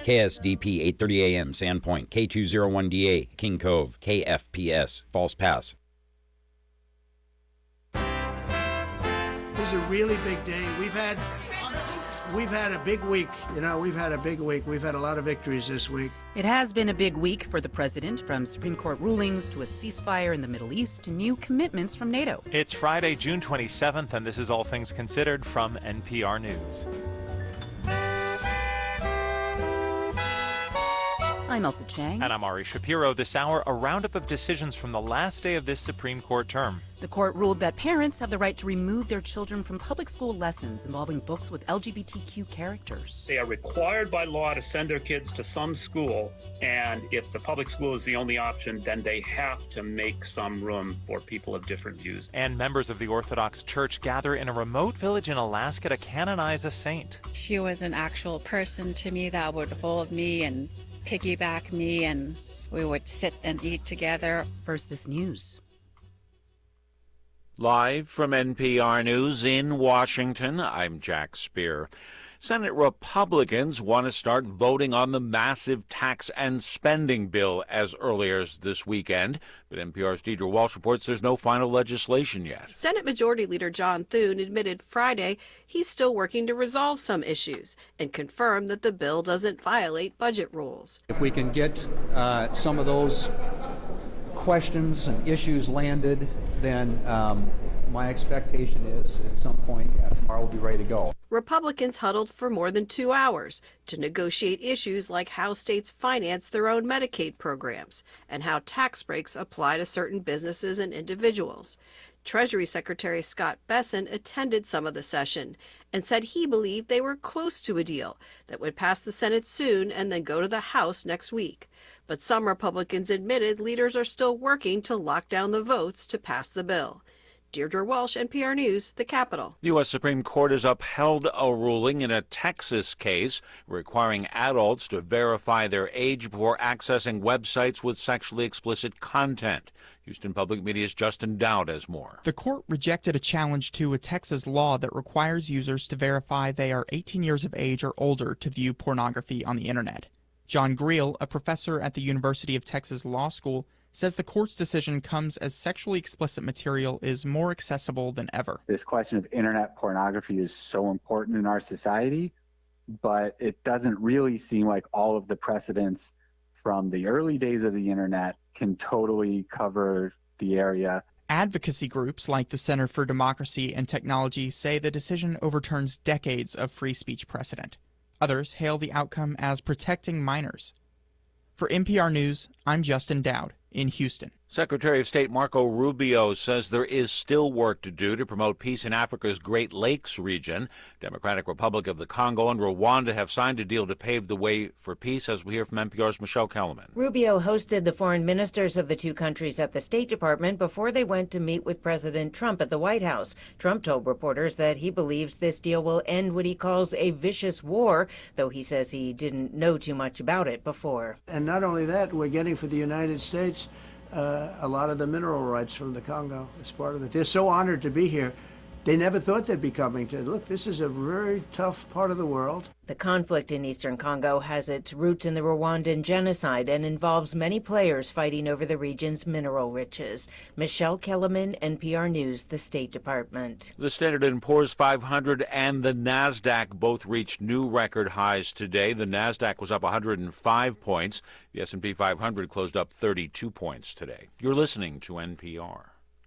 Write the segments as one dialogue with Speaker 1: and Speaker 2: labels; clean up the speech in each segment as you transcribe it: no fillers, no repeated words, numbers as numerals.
Speaker 1: KSDP 8:30 a.m. Sandpoint, K201DA, King Cove, KFPS, False Pass.
Speaker 2: This is a really big day. We've had a big week. We've had a big week. We've had a lot of victories this week.
Speaker 3: It has been a big week for the president, from Supreme Court rulings to a ceasefire in the Middle East to new commitments from NATO.
Speaker 4: It's Friday, June 27th, and this is All Things Considered from NPR News.
Speaker 3: I'm Elsa Chang.
Speaker 4: And I'm Ari Shapiro. This hour, a roundup of decisions from the last day of this Supreme Court term.
Speaker 3: The court ruled that parents have the right to remove their children from public school lessons involving books with LGBTQ characters.
Speaker 5: They are required by law to send their kids to some school, and if the public school is the only option, then they have to make some room for people of different views.
Speaker 4: And members of the Orthodox Church gather in a remote village in Alaska to canonize a saint.
Speaker 6: She was an actual person to me that would hold me and piggyback me, and we would sit and eat together.
Speaker 3: First, this news.
Speaker 7: Live from NPR News in Washington, I'm Jack Speer. Senate Republicans want to start voting on the massive tax and spending bill as early as this weekend. But NPR's Deidre Walsh reports there's no final legislation yet.
Speaker 8: Senate Majority Leader John Thune admitted Friday he's still working to resolve some issues and confirmed that the bill doesn't violate budget rules.
Speaker 9: If we can get some of those questions and issues landed, then my expectation is at some point tomorrow we'll be ready to go.
Speaker 8: Republicans huddled for more than 2 hours to negotiate issues like how states finance their own Medicaid programs and how tax breaks apply to certain businesses and individuals. Treasury Secretary Scott Bessent attended some of the session and said he believed they were close to a deal that would pass the Senate soon and then go to the House next week. But some Republicans admitted leaders are still working to lock down the votes to pass the bill. Deirdre Walsh, NPR News, the Capitol.
Speaker 7: The U.S. Supreme Court has upheld a ruling in a Texas case requiring adults to verify their age before accessing websites with sexually explicit content. Houston Public Media's Justin Dowd has more.
Speaker 10: The court rejected a challenge to a Texas law that requires users to verify they are 18 years of age or older to view pornography on the internet. John Greel, a professor at the University of Texas Law School, says the court's decision comes as sexually explicit material is more accessible than ever.
Speaker 11: This question of internet pornography is so important in our society, but it doesn't really seem like all of the precedents from the early days of the internet can totally cover the area.
Speaker 10: Advocacy groups like the Center for Democracy and Technology say the decision overturns decades of free speech precedent. Others hail the outcome as protecting minors. For NPR News, I'm Justin Dowd in Houston.
Speaker 7: Secretary of State Marco Rubio says there is still work to do to promote peace in Africa's Great Lakes region. Democratic Republic of the Congo and Rwanda have signed a deal to pave the way for peace, as we hear from NPR's Michelle Kellerman.
Speaker 12: Rubio hosted the foreign ministers of the two countries at the State Department before they went to meet with President Trump at the White House. Trump told reporters that he believes this deal will end what he calls a vicious war, though he says he didn't know too much about it before.
Speaker 2: And not only that, we're getting for the United States a lot of the mineral rights from the Congo as part of it. They're so honored to be here. They never thought they'd be coming to. Look, this is a very tough part of the world.
Speaker 12: The conflict in eastern Congo has its roots in the Rwandan genocide and involves many players fighting over the region's mineral riches. Michelle Kellerman, NPR News, the State Department.
Speaker 7: The Standard & Poor's 500 and the NASDAQ both reached new record highs today. The NASDAQ was up 105 points. The S&P 500 closed up 32 points today. You're listening to NPR.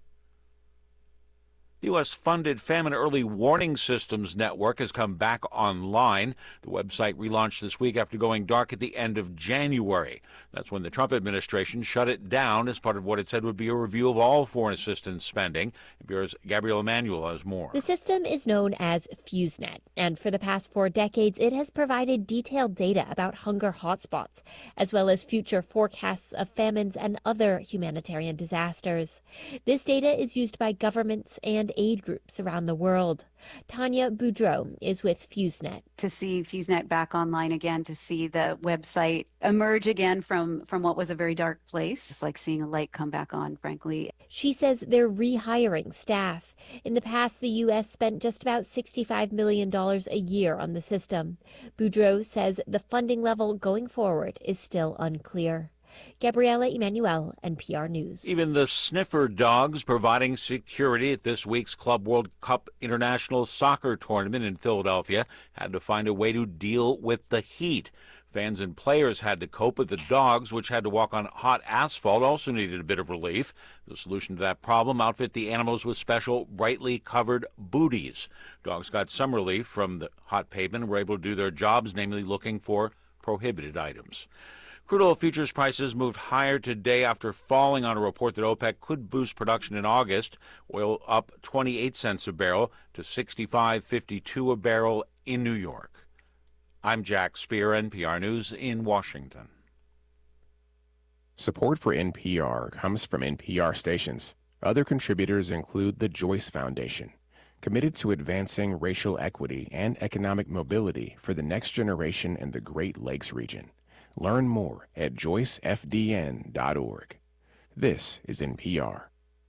Speaker 7: The U.S.-funded Famine Early Warning Systems Network has come back online. The website relaunched this week after going dark at the end of January. That's when the Trump administration shut it down as part of what it said would be a review of all foreign assistance spending. NPR's Gabrielle Emanuel has more.
Speaker 13: The system is known as FuseNet, and for the past 4 decades, it has provided detailed data about hunger hotspots, as well as future forecasts of famines and other humanitarian disasters. This data is used by governments and aid groups around the world. Tanya Boudreau is with FuseNet.
Speaker 14: To see FuseNet back online again, to see the website emerge again from what was a very dark place, it's like seeing a light come back on, frankly.
Speaker 13: She says they're rehiring staff. In the past, the U.S. spent just about $65 million a year on the system. Boudreaux says the funding level going forward is still unclear. Gabriela Emanuel, NPR News.
Speaker 7: Even the sniffer dogs providing security at this week's Club World Cup International Soccer Tournament in Philadelphia had to find a way to deal with the heat. Fans and players had to cope, but the dogs, which had to walk on hot asphalt, also needed a bit of relief. The solution to that problem: outfit the animals with special brightly covered booties. Dogs got some relief from the hot pavement and were able to do their jobs, namely looking for prohibited items. Crude oil futures prices moved higher today after falling on a report that OPEC could boost production in August. Oil up 28 cents a barrel to $65.52 a barrel in New York. I'm Jack Spear, NPR News in Washington.
Speaker 15: Support for NPR comes from NPR stations. Other contributors include the Joyce Foundation, committed to advancing racial equity and economic mobility for the next generation in the Great Lakes region. Learn more at joycefdn.org. This is NPR.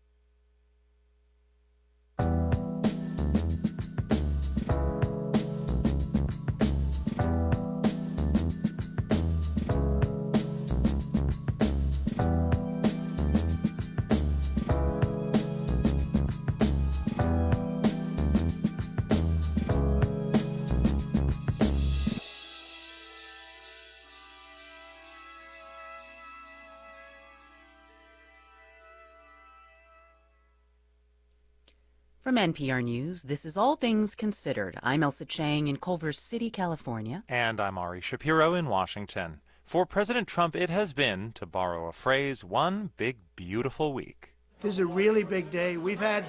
Speaker 3: From NPR News, this is All Things Considered. I'm Elsa Chang in Culver City, California.
Speaker 4: And I'm Ari Shapiro in Washington. For President Trump, it has been, to borrow a phrase, one big, beautiful week.
Speaker 2: This is a really big day. We've had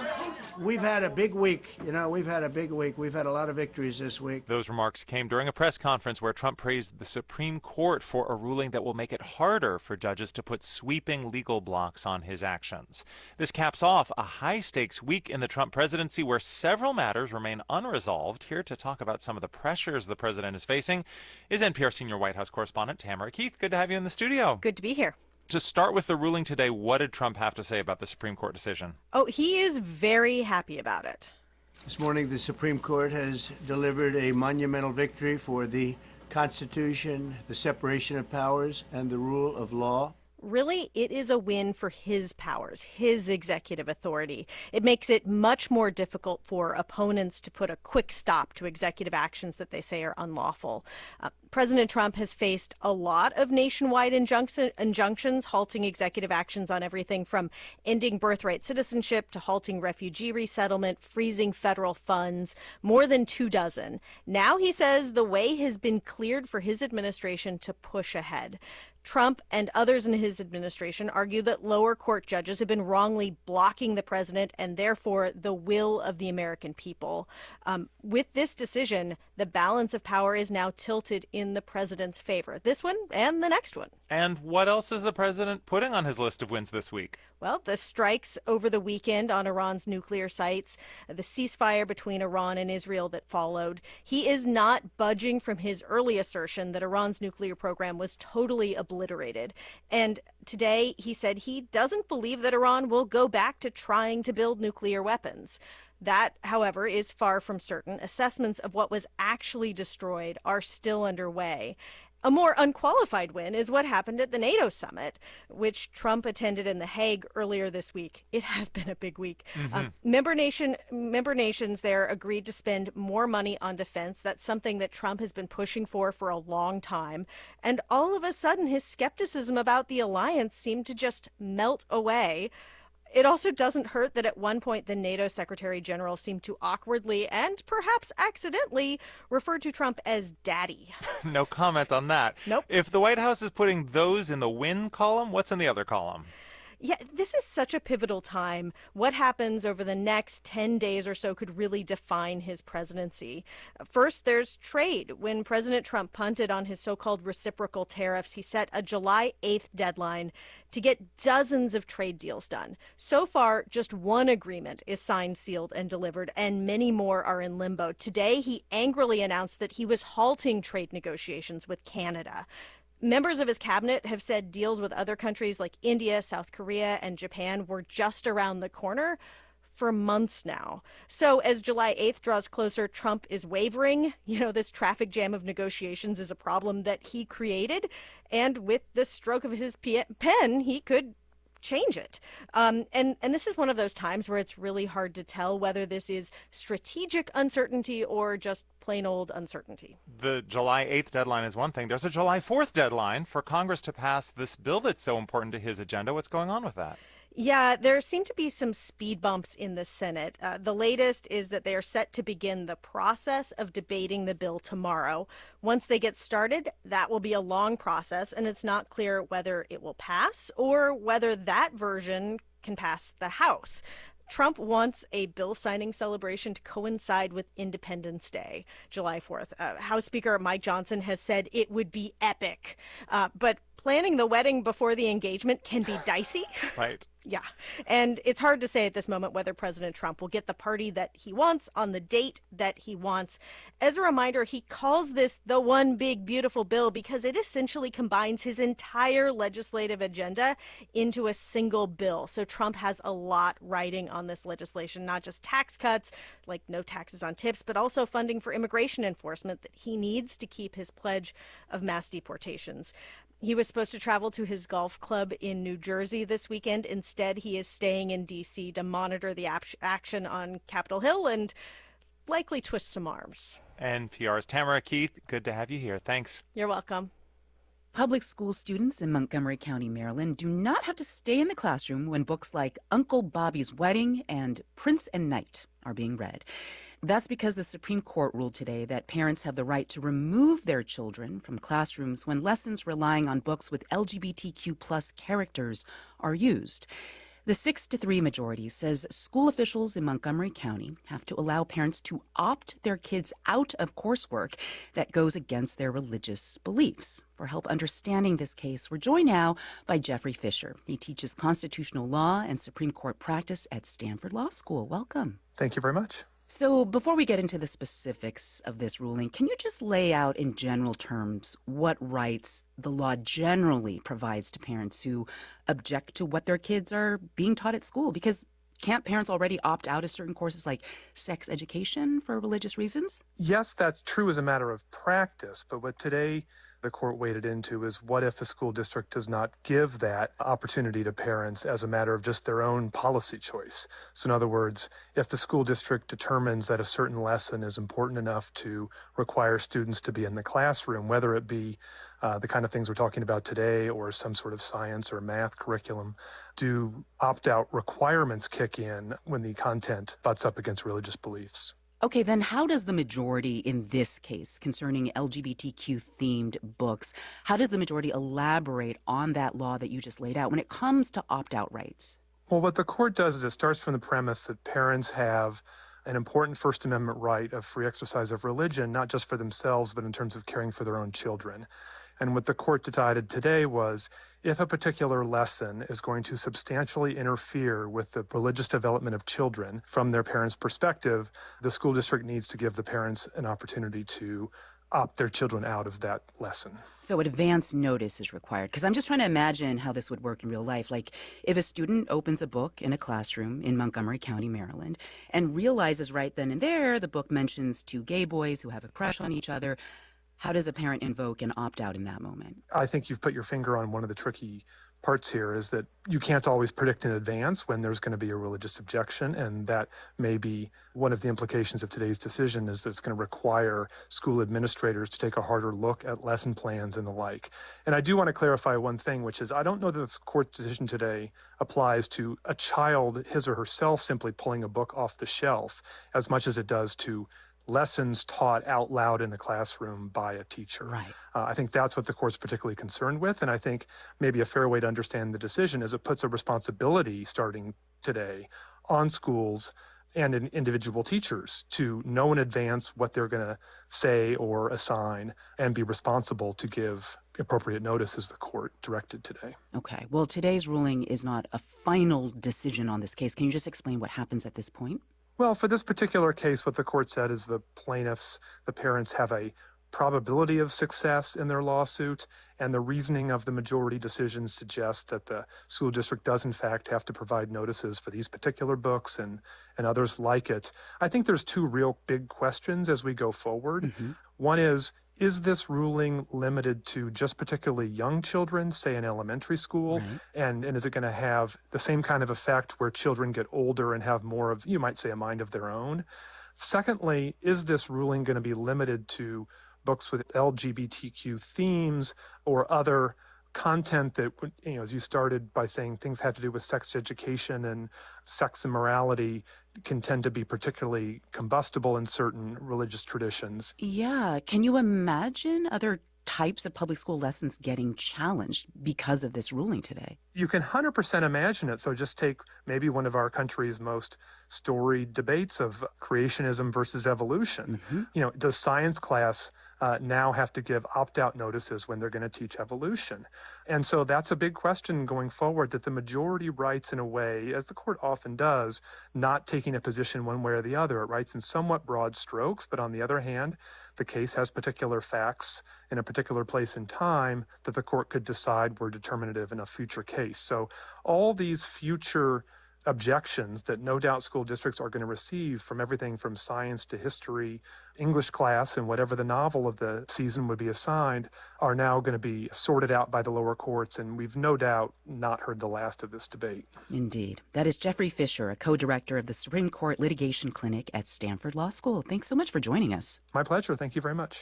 Speaker 2: a big week. We've had a big week. We've had a lot of victories this week.
Speaker 4: Those remarks came during a press conference where Trump praised the Supreme Court for a ruling that will make it harder for judges to put sweeping legal blocks on his actions. This caps off a high-stakes week in the Trump presidency where several matters remain unresolved. Here to talk about some of the pressures the president is facing is NPR senior White House correspondent Tamara Keith. Good to have you in the studio.
Speaker 16: Good to be here.
Speaker 4: To start with the ruling today, what did Trump have to say about the Supreme Court decision?
Speaker 16: Oh, he is very happy about it.
Speaker 2: This morning, the Supreme Court has delivered a monumental victory for the Constitution, the separation of powers, and the rule of law.
Speaker 16: Really, it is a win for his powers, his executive authority. It makes it much more difficult for opponents to put a quick stop to executive actions that they say are unlawful. President Trump has faced a lot of nationwide injunctions halting executive actions on everything from ending birthright citizenship to halting refugee resettlement, freezing federal funds, more than 24. Now he says the way has been cleared for his administration to push ahead. Trump and others in his administration argue that lower court judges have been wrongly blocking the president and therefore the will of the American people. With this decision, the balance of power is now tilted in the president's favor. This one and the next one.
Speaker 4: And what else is the president putting on his list of wins this week?
Speaker 16: Well, the strikes over the weekend on Iran's nuclear sites, the ceasefire between Iran and Israel that followed. He is not budging from his early assertion that Iran's nuclear program was totally obliterated. And today he said he doesn't believe that Iran will go back to trying to build nuclear weapons. That, however, is far from certain. Assessments of what was actually destroyed are still underway. A more unqualified win is what happened at the NATO summit, which Trump attended in The Hague earlier this week. It has been a big week. Member nations there agreed to spend more money on defense. That's something that Trump has been pushing for a long time. And all of a sudden, his skepticism about the alliance seemed to just melt away. It also doesn't hurt that at one point the NATO Secretary General seemed to awkwardly and perhaps accidentally refer to Trump as daddy.
Speaker 4: No comment on that.
Speaker 16: Nope.
Speaker 4: If the White House is putting those in the win column, what's in the other column?
Speaker 16: Yeah, this is such a pivotal time. What happens over the next 10 days or so could really define his presidency. First, there's trade. When President Trump punted on his so-called reciprocal tariffs, he set a July 8th deadline to get dozens of trade deals done. So far, just one agreement is signed, sealed, and delivered, and many more are in limbo. Today, he angrily announced that he was halting trade negotiations with Canada. Members of his cabinet have said deals with other countries like India, South Korea, and Japan were just around the corner for months now. So as July 8th draws closer, Trump is wavering. This traffic jam of negotiations is a problem that he created. And with the stroke of his pen, he could change it. And this is one of those times where it's really hard to tell whether this is strategic uncertainty or just plain old uncertainty.
Speaker 4: The July 8th deadline is one thing. There's a July 4th deadline for Congress to pass this bill that's so important to his agenda. What's going on with that?
Speaker 16: Yeah, there seem to be some speed bumps in the Senate. The latest is that they are set to begin the process of debating the bill tomorrow. Once they get started, that will be a long process, and it's not clear whether it will pass or whether that version can pass the House. Trump wants a bill signing celebration to coincide with Independence Day, July 4th. House Speaker Mike Johnson has said it would be epic, but planning the wedding before the engagement can be dicey.
Speaker 4: Right.
Speaker 16: Yeah. And it's hard to say at this moment whether President Trump will get the party that he wants on the date that he wants. As a reminder, he calls this the one big beautiful bill because it essentially combines his entire legislative agenda into a single bill. So Trump has a lot riding on this legislation, not just tax cuts, like no taxes on tips, but also funding for immigration enforcement that he needs to keep his pledge of mass deportations. He was supposed to travel to his golf club in New Jersey this weekend. Instead, he is staying in D.C. to monitor the action on Capitol Hill and likely twist some arms.
Speaker 4: NPR's Tamara Keith, good to have you here. Thanks.
Speaker 16: You're welcome.
Speaker 3: Public school students in Montgomery County, Maryland, do not have to stay in the classroom when books like Uncle Bobby's Wedding and Prince and Knight are being read. That's because the Supreme Court ruled today that parents have the right to remove their children from classrooms when lessons relying on books with LGBTQ plus characters are used. The 6-3 majority says school officials in Montgomery County have to allow parents to opt their kids out of coursework that goes against their religious beliefs. For help understanding this case, we're joined now by Jeffrey Fisher. He teaches constitutional law and Supreme Court practice at Stanford Law School. Welcome.
Speaker 17: Thank you very much.
Speaker 3: So before we get into the specifics of this ruling, can you just lay out in general terms what rights the law generally provides to parents who object to what their kids are being taught at school? Because can't parents already opt out of certain courses like sex education for religious reasons?
Speaker 17: Yes, that's true as a matter of practice, but what today the court waded into is what if a school district does not give that opportunity to parents as a matter of just their own policy choice. So in other words, if the school district determines that a certain lesson is important enough to require students to be in the classroom, whether it be the kind of things we're talking about today or some sort of science or math curriculum, do opt-out requirements kick in when the content butts up against religious beliefs?
Speaker 3: Okay, then how does the majority in this case concerning LGBTQ-themed books, how does the majority elaborate on that law that you just laid out when it comes to opt-out rights?
Speaker 17: Well, what the court does is it starts from the premise that parents have an important First Amendment right of free exercise of religion, not just for themselves, but in terms of caring for their own children. And what the court decided today was if a particular lesson is going to substantially interfere with the religious development of children from their parents' perspective, the school district needs to give the parents an opportunity to opt their children out of that lesson.
Speaker 3: So advance notice is required, because I'm just trying to imagine how this would work in real life. Like if a student opens a book in a classroom in Montgomery County, Maryland, and realizes right then and there the book mentions two gay boys who have a crush on each other, how does a parent invoke an opt-out in that moment?
Speaker 17: I think you've put your finger on one of the tricky parts here, is that you can't always predict in advance when there's going to be a religious objection, and that may be one of the implications of today's decision, is that it's going to require school administrators to take a harder look at lesson plans and the like. And I do want to clarify one thing, which is I don't know that this court decision today applies to a child, his or herself, simply pulling a book off the shelf as much as it does to lessons taught out loud in a classroom by a teacher.
Speaker 3: Right.
Speaker 17: I think that's what the court's particularly concerned with, and I think maybe a fair way to understand the decision is it puts a responsibility starting today on schools and in individual teachers to know in advance what they're going to say or assign and be responsible to give appropriate notice as the court directed today.
Speaker 3: Okay. Well, today's ruling is not a final decision on this case. Can you just explain what happens at this point?
Speaker 17: Well, for this particular case, what the court said is the plaintiffs, the parents, have a probability of success in their lawsuit, and the reasoning of the majority decision suggests that the school district does in fact have to provide notices for these particular books and others like it. I think there's two real big questions as we go forward. One is this ruling limited to just particularly young children, say in elementary school?
Speaker 3: Right.
Speaker 17: And is it going to have the same kind of effect where children get older and have more of, you might say, a mind of their own? Secondly, is this ruling going to be limited to books with LGBTQ themes or other content that, as you started by saying, things have to do with sex education and sex and morality can tend to be particularly combustible in certain religious traditions?
Speaker 3: Yeah. Can you imagine other types of public school lessons getting challenged because of this ruling today?
Speaker 17: You can 100% imagine it. So just take maybe one of our country's most storied debates of creationism versus evolution. Does science class now have to give opt-out notices when they're going to teach evolution? And so that's a big question going forward, that the majority writes in a way, as the court often does, not taking a position one way or the other. It writes in somewhat broad strokes, but on the other hand, the case has particular facts in a particular place in time that the court could decide were determinative in a future case. So all these future objections that no doubt school districts are going to receive from everything from science to history, English class, and whatever the novel of the season would be assigned are now going to be sorted out by the lower courts, and we've no doubt not heard the last of this debate.
Speaker 3: Indeed. That is Jeffrey Fisher, a co-director of the Supreme Court Litigation Clinic at Stanford Law School. Thanks so much for joining us.
Speaker 17: My pleasure. Thank you very much.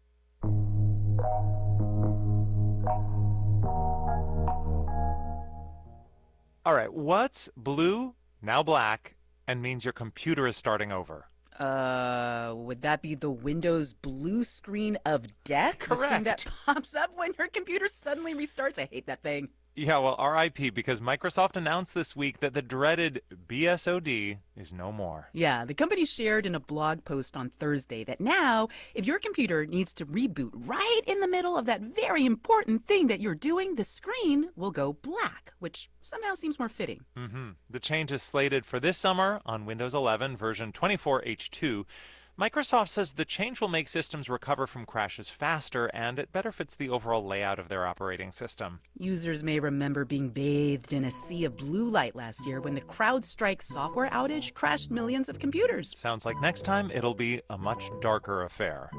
Speaker 4: All right, what's blue, now black, and means your computer is starting over?
Speaker 3: Would that be the Windows blue screen of death?
Speaker 4: Correct.
Speaker 3: The screen that pops up when your computer suddenly restarts? I hate that thing.
Speaker 4: Yeah, well, RIP, because Microsoft announced this week that the dreaded BSOD is no more.
Speaker 3: Yeah, the company shared in a blog post on Thursday that now, if your computer needs to reboot right in the middle of that very important thing that you're doing, the screen will go black, which somehow seems more fitting.
Speaker 4: The change is slated for this summer on Windows 11 version 24H2. Microsoft says the change will make systems recover from crashes faster, and it better fits the overall layout of their operating system.
Speaker 3: Users may remember being bathed in a sea of blue light last year when the CrowdStrike software outage crashed millions of computers.
Speaker 4: Sounds like next time it'll be a much darker affair.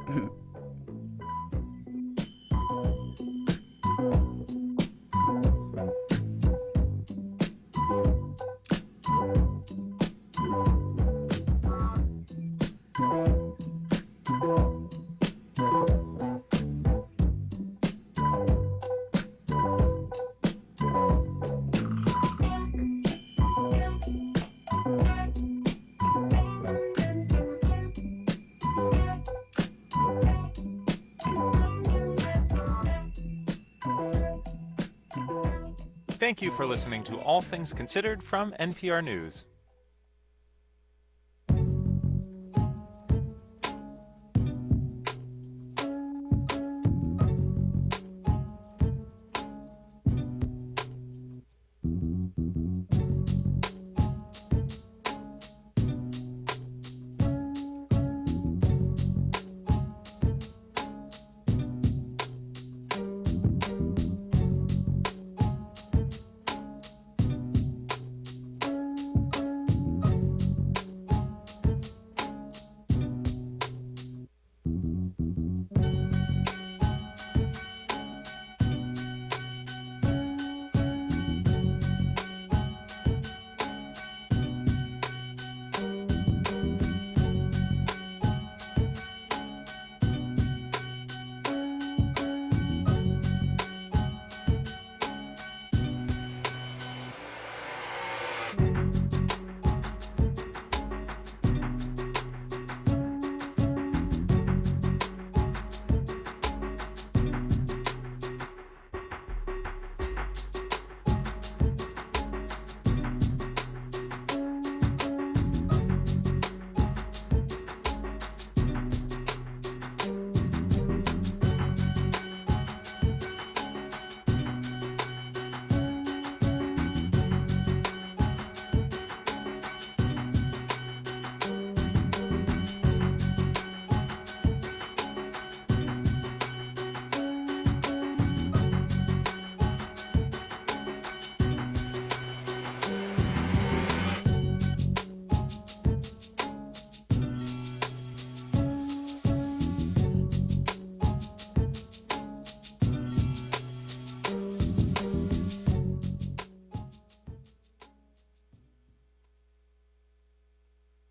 Speaker 4: Thank you for listening to All Things Considered from NPR News.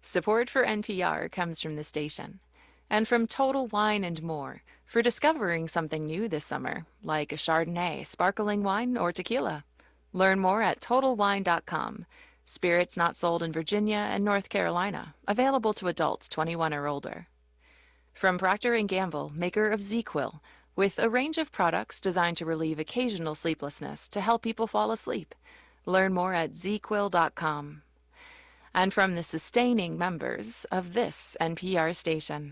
Speaker 18: Support for NPR comes from the station and from Total Wine & More for discovering something new this summer, like a Chardonnay, sparkling wine, or tequila. Learn more at TotalWine.com. Spirits not sold in Virginia and North Carolina. Available to adults 21 or older. From Procter & Gamble, maker of ZzzQuil, with a range of products designed to relieve occasional sleeplessness to help people fall asleep. Learn more at ZzzQuil.com. And from the sustaining members of this NPR station.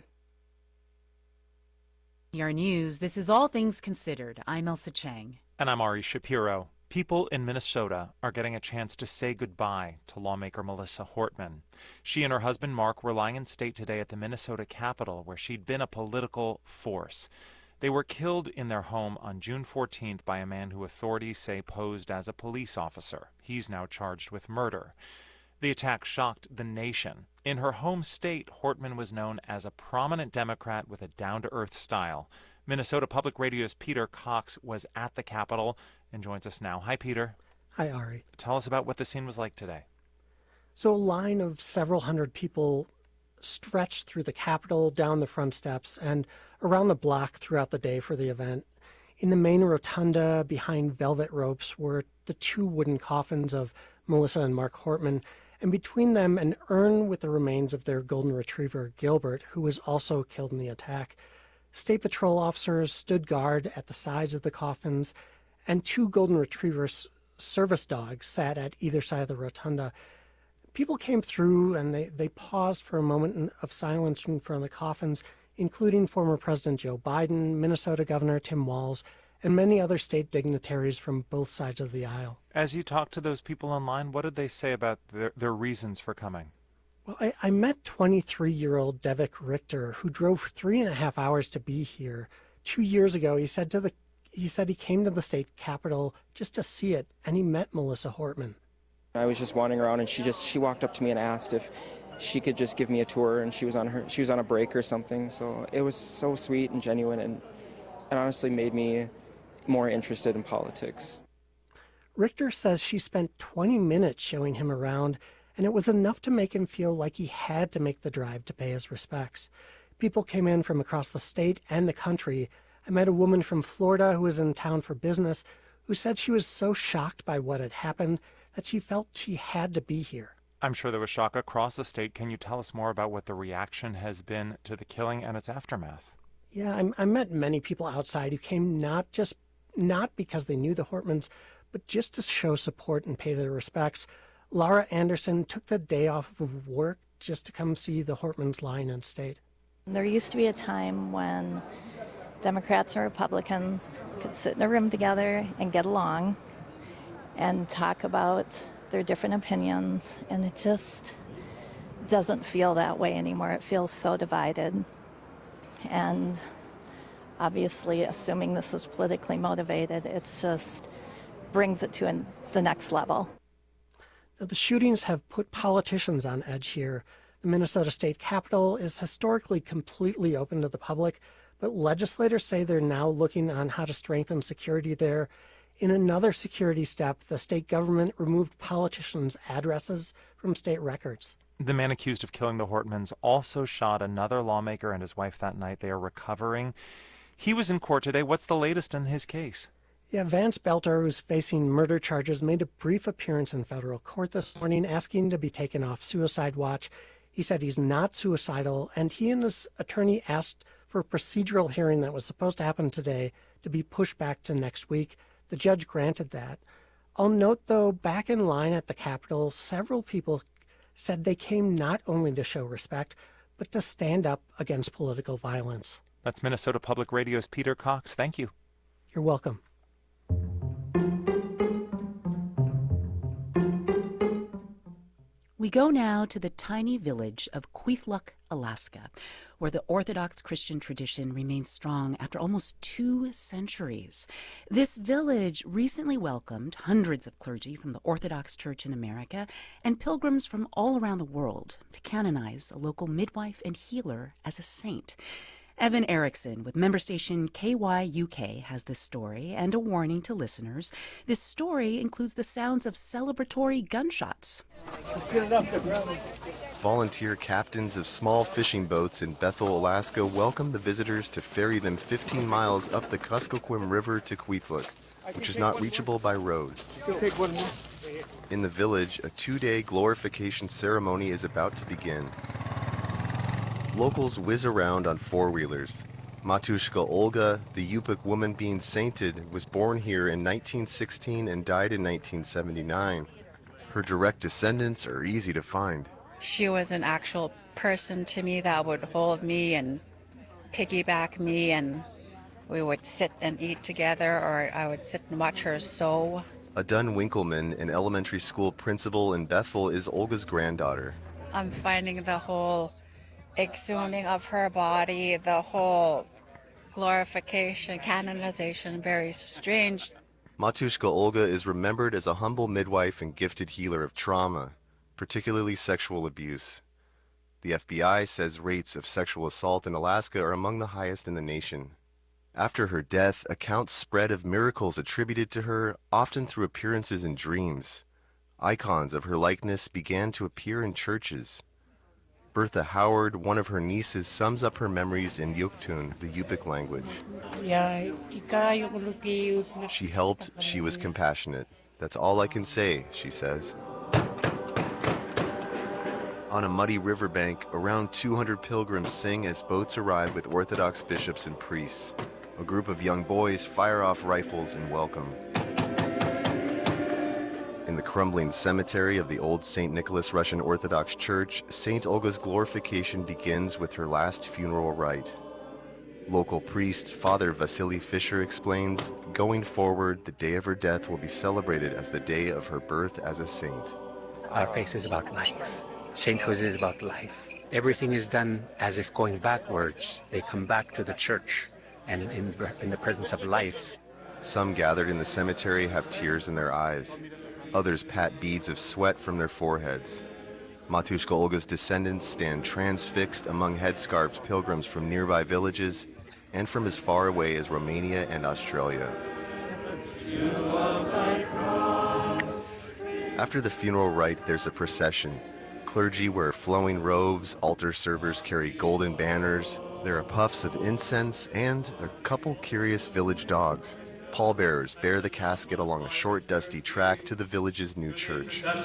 Speaker 3: NPR News, this is All Things Considered. I'm Elsa Chang.
Speaker 4: And I'm Ari Shapiro. People in Minnesota are getting a chance to say goodbye to lawmaker Melissa Hortman. She and her husband Mark were lying in state today at the Minnesota Capitol, where she'd been a political force. They were killed in their home on June 14th by a man who authorities say posed as a police officer. He's now charged with murder. The attack shocked the nation. In her home state, Hortman was known as a prominent Democrat with a down-to-earth style. Minnesota Public Radio's Peter Cox was at the Capitol and joins us now. Hi, Peter.
Speaker 19: Hi, Ari.
Speaker 4: Tell us about what the scene was like today.
Speaker 19: So a line of several hundred people stretched through the Capitol, down the front steps, and around the block throughout the day for the event. In the main rotunda, behind velvet ropes, were the two wooden coffins of Melissa and Mark Hortman, and between them an urn with the remains of their golden retriever, Gilbert, who was also killed in the attack. State Patrol officers stood guard at the sides of the coffins, and two golden retriever service dogs sat at either side of the rotunda. People came through and they paused for a moment of silence in front of the coffins, including former President Joe Biden, Minnesota Governor Tim Walz, and many other state dignitaries from both sides of the aisle.
Speaker 4: As you talked to those people online, what did they say about their reasons for coming?
Speaker 19: Well, I met 23-year-old Devik Richter, who drove 3.5 hours to be here. 2 years ago, he said he came to the state capitol just to see it, and he met Melissa Hortman.
Speaker 20: I was just wandering around, and she walked up to me and asked if she could just give me a tour, and she was on a break or something. So it was so sweet and genuine, and it honestly made me more interested in politics.
Speaker 19: Richter says she spent 20 minutes showing him around, and it was enough to make him feel like he had to make the drive to pay his respects. People came in from across the state and the country. I met a woman from Florida who was in town for business who said she was so shocked by what had happened that she felt she had to be here.
Speaker 4: I'm sure there was shock across the state. Can you tell us more about what the reaction has been to the killing and its aftermath?
Speaker 19: Yeah, I met many people outside who came not because they knew the Hortmans, but just to show support and pay their respects. Laura Anderson took the day off of work just to come see the Hortmans lying in state.
Speaker 21: There used to be a time when Democrats and Republicans could sit in a room together and get along and talk about their different opinions, and it just doesn't feel that way anymore. It feels so divided. And obviously, assuming this is politically motivated, it just brings it to the next level.
Speaker 19: Now, the shootings have put politicians on edge here. The Minnesota State Capitol is historically completely open to the public, but legislators say they're now looking on how to strengthen security there. In another security step, the state government removed politicians' addresses from state records.
Speaker 4: The man accused of killing the Hortmans also shot another lawmaker and his wife that night. They are recovering. He was in court today. What's the latest in his case?
Speaker 19: Yeah, Vance Belter, who's facing murder charges, made a brief appearance in federal court this morning asking to be taken off suicide watch. He said he's not suicidal, and he and his attorney asked for a procedural hearing that was supposed to happen today to be pushed back to next week. The judge granted that. I'll note, though, back in line at the Capitol, several people said they came not only to show respect, but to stand up against political violence.
Speaker 4: That's Minnesota Public Radio's Peter Cox. Thank you.
Speaker 19: You're welcome.
Speaker 3: We go now to the tiny village of Kwethluk, Alaska, where the Orthodox Christian tradition remains strong after almost 2 centuries. This village recently welcomed hundreds of clergy from the Orthodox Church in America and pilgrims from all around the world to canonize a local midwife and healer as a saint. Evan Erickson with member station KYUK has this story and a warning to listeners. This story includes the sounds of celebratory gunshots.
Speaker 2: Let's get it up there, brother.
Speaker 1: volunteer captains of small fishing boats in Bethel, Alaska welcome the visitors to ferry them 15 miles up the Kuskokwim River to Kwethluk, which is not reachable by road. In the village, a 2-day glorification ceremony is about to begin. Locals whiz around on four-wheelers. Matushka Olga, the Yupik woman being sainted, was born here in 1916 and died in 1979. Her direct descendants are easy to find.
Speaker 6: She was an actual person to me that would hold me and piggyback me, and we would sit and eat together, or I would sit and watch her sew.
Speaker 1: Adun Winkleman, an elementary school principal in Bethel, is Olga's granddaughter.
Speaker 6: I'm finding the whole exhuming of her body, the whole glorification, canonization, very strange.
Speaker 1: Matushka Olga is remembered as a humble midwife and gifted healer of trauma, particularly sexual abuse. The FBI says rates of sexual assault in Alaska are among the highest in the nation. After her death, accounts spread of miracles attributed to her, often through appearances in dreams. Icons of her likeness began to appear in churches. Bertha Howard, one of her nieces, sums up her memories in Yuktun, the Yupik language. She helped, she was compassionate. That's all I can say, she says. On a muddy riverbank, around 200 pilgrims sing as boats arrive with Orthodox bishops and priests. A group of young boys fire off rifles in welcome. In the crumbling cemetery of the old St. Nicholas Russian Orthodox Church, St. Olga's glorification begins with her last funeral rite. Local priest Father Vasily Fisher explains, going forward, the day of her death will be celebrated as the day of her birth as a saint.
Speaker 22: Our faith is about life. Sainthood is about life. Everything is done as if going backwards. They come back to the church and in the presence of life.
Speaker 1: Some gathered in the cemetery have tears in their eyes. Others pat beads of sweat from their foreheads. Matushka Olga's descendants stand transfixed among headscarved pilgrims from nearby villages and from as far away as Romania and Australia. After the funeral rite, there's a procession. Clergy wear flowing robes, altar servers carry golden banners, there are puffs of incense, and a couple curious village dogs. Pallbearers bear the casket along a short, dusty track to the village's new church. A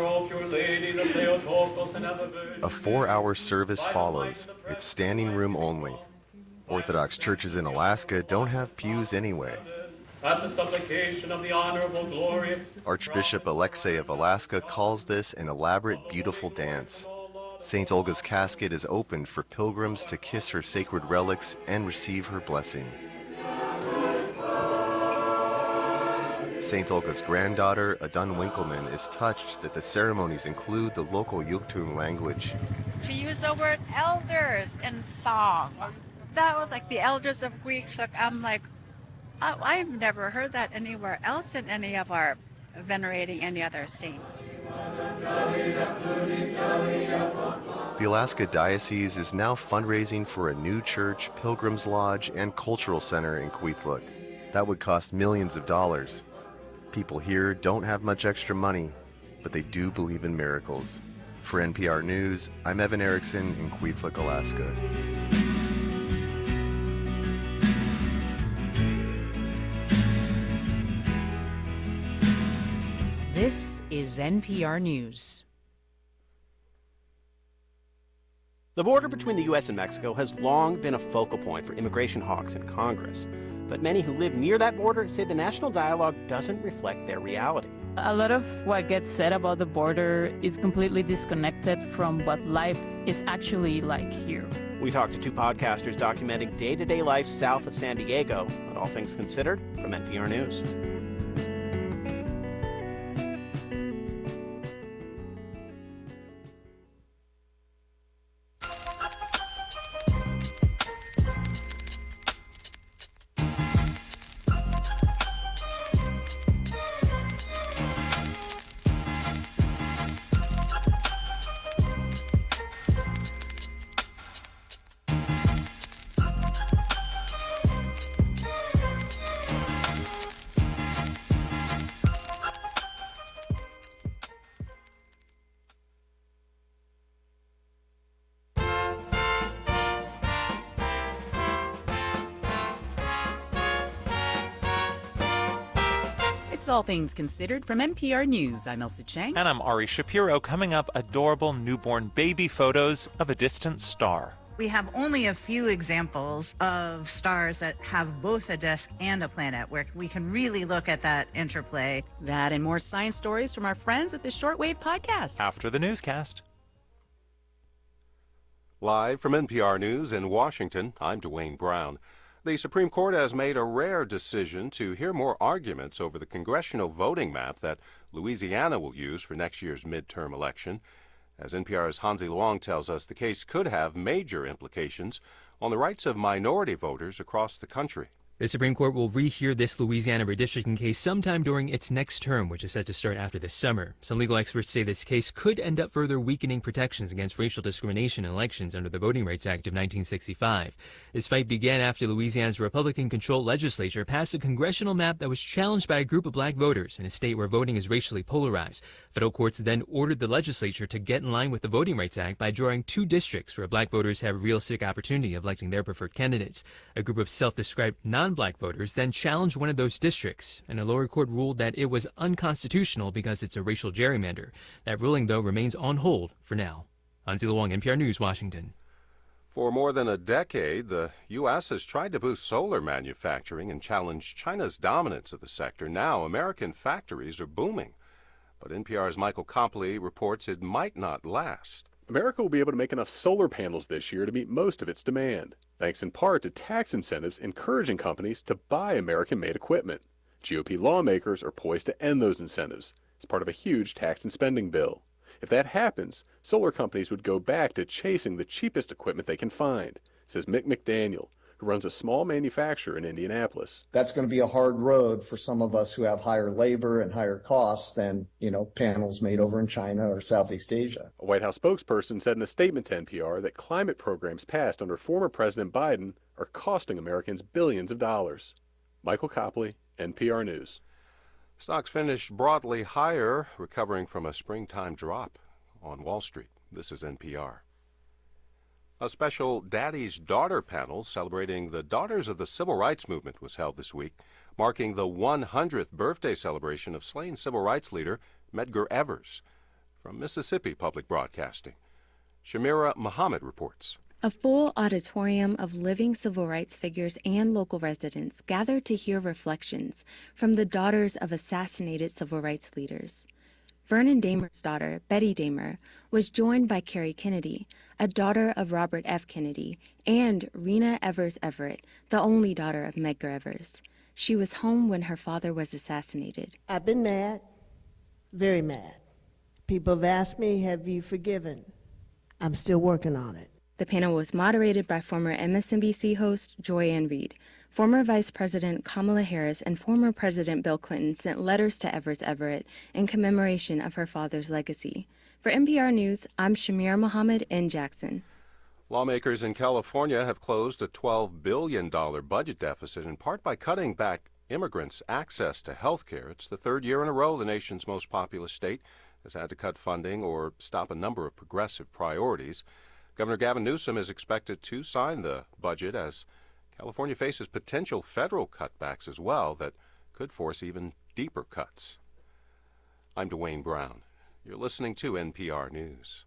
Speaker 1: 4-hour service follows. It's standing room only. Orthodox churches in Alaska don't have pews anyway.
Speaker 23: At the supplication of the honorable, glorious
Speaker 1: Archbishop Alexei of Alaska calls this an elaborate, beautiful dance. St. Olga's casket is opened for pilgrims to kiss her sacred relics and receive her blessing. St. Olga's granddaughter, Adun Winkleman, is touched that the ceremonies include the local Yuktun language.
Speaker 6: To use the word elders in song, that was like the elders of Greek. I'm like, I've never heard that anywhere else in any of our venerating any other saint.
Speaker 1: The Alaska Diocese is now fundraising for a new church, pilgrims lodge, and cultural center in Kwethluk. That would cost millions of dollars. People here don't have much extra money, but they do believe in miracles. For NPR News, I'm Evan Erickson in Kwethluk, Alaska.
Speaker 3: This is NPR News.
Speaker 24: The border between the U.S. and Mexico has long been a focal point for immigration hawks in Congress. But many who live near that border say the national dialogue doesn't reflect their reality.
Speaker 25: A lot of what gets said about the border is completely disconnected from what life is actually like here.
Speaker 24: We talked to two podcasters documenting day-to-day life south of San Diego. But All Things Considered from NPR News.
Speaker 3: It's All Things Considered from NPR News. I'm Elsa Chang.
Speaker 4: And I'm Ari Shapiro. Coming up, adorable newborn baby photos of a distant star.
Speaker 5: We have only a few examples of stars that have both a disk and a planet where we can really look at that interplay.
Speaker 3: That and more science stories from our friends at the Shortwave Podcast.
Speaker 4: After the newscast.
Speaker 8: Live from NPR News in Washington, I'm Dwayne Brown. The Supreme Court has made a rare decision to hear more arguments over the congressional voting map that Louisiana will use for next year's midterm election. As NPR's Hansi Luong tells us, the case could have major implications on the rights of minority voters across the country.
Speaker 9: The Supreme Court will rehear this Louisiana redistricting case sometime during its next term, which is set to start after this summer. Some legal experts say this case could end up further weakening protections against racial discrimination in elections under the Voting Rights Act of 1965. This fight began after Louisiana's Republican-controlled legislature passed a congressional map that was challenged by a group of black voters in a state where voting is racially polarized. Federal courts then ordered the legislature to get in line with the Voting Rights Act by drawing 2 districts where black voters have a realistic opportunity of electing their preferred candidates. A group of self-described non-black voters then challenged one of those districts, and a lower court ruled that it was unconstitutional because it's a racial gerrymander. That ruling, though, remains on hold for now. Hansi Luong, NPR News, Washington.
Speaker 8: For more than a decade, the U.S. has tried to boost solar manufacturing and challenge China's dominance of the sector. Now, American factories are booming. But NPR's Michael Copley reports it might not last.
Speaker 10: America will be able to make enough solar panels this year to meet most of its demand, thanks in part to tax incentives encouraging companies to buy American-made equipment. GOP lawmakers are poised to end those incentives as part of a huge tax and spending bill. If that happens, solar companies would go back to chasing the cheapest equipment they can find, says Mick McDaniel, who runs a small manufacturer in Indianapolis.
Speaker 11: That's going to be a hard road for some of us who have higher labor and higher costs than, panels made over in China or Southeast Asia.
Speaker 10: A White House spokesperson said in a statement to NPR that climate programs passed under former President Biden are costing Americans billions of dollars. Michael Copley, NPR News.
Speaker 8: Stocks finished broadly higher, recovering from a springtime drop on Wall Street. This is NPR. A special Daddy's Daughter panel celebrating the daughters of the Civil Rights Movement was held this week, marking the 100th birthday celebration of slain civil rights leader Medgar Evers. From Mississippi Public Broadcasting, Shamira Muhammad reports.
Speaker 26: A full auditorium of living civil rights figures and local residents gathered to hear reflections from the daughters of assassinated civil rights leaders. Vernon Dahmer's daughter, Betty Dahmer, was joined by Carrie Kennedy, a daughter of Robert F. Kennedy, and Rena Evers Everett, the only daughter of Medgar Evers. She was home when her father was assassinated.
Speaker 27: I've been mad, very mad. People have asked me, have you forgiven? I'm still working on it.
Speaker 26: The panel was moderated by former MSNBC host Joy Ann Reid. Former Vice President Kamala Harris and former President Bill Clinton sent letters to Evers Everett in commemoration of her father's legacy. For NPR News, I'm Shamira Muhammad in Jackson.
Speaker 8: Lawmakers in California have closed a $12 billion budget deficit, in part by cutting back immigrants' access to health care. It's the third year in a row the nation's most populous state has had to cut funding or stop a number of progressive priorities. Governor Gavin Newsom is expected to sign the budget as California faces potential federal cutbacks as well that could force even deeper cuts. I'm Dwayne Brown. You're listening to NPR News.